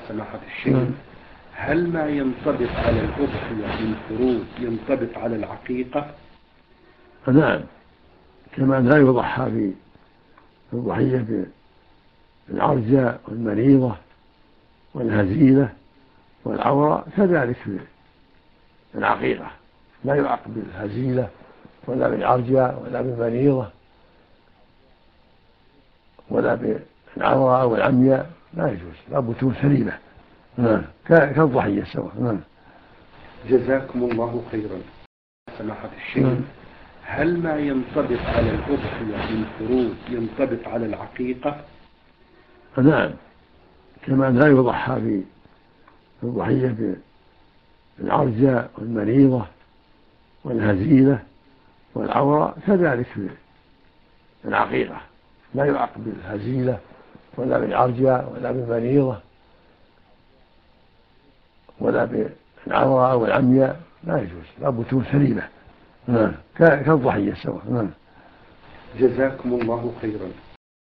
سماحة الشيخ، هل ما ينطبق على الأضحية من فروض ينطبق على العقيقة؟ نعم، كما لا يضحى في الضحية بالعرجاء والمريضة والهزيلة والعورة، كذلك في العقيقة لا يعاقب بالهزيلة ولا بالعرجاء ولا بالمريضة ولا بالعورة والعمياء، لا يجوز، لا بتكون سليمة كالضحية سواء. جزاكم الله خيرا. سماحة الشيخ، هل ما ينطبق على الأضحية من فروض ينطبق على العقيقة؟ نعم، كما لا يضحى في الضحية بالعرجاء والمريضة والهزيلة والعورة، كذلك في العقيقة لا يعاقب بالهزيلة ولا بالعرجاء ولا بالمريضة ولا بالعورة والعمياء، لا يجوز، لا بتكون سليمة كالضحية سواء. جزاكم الله خيرا.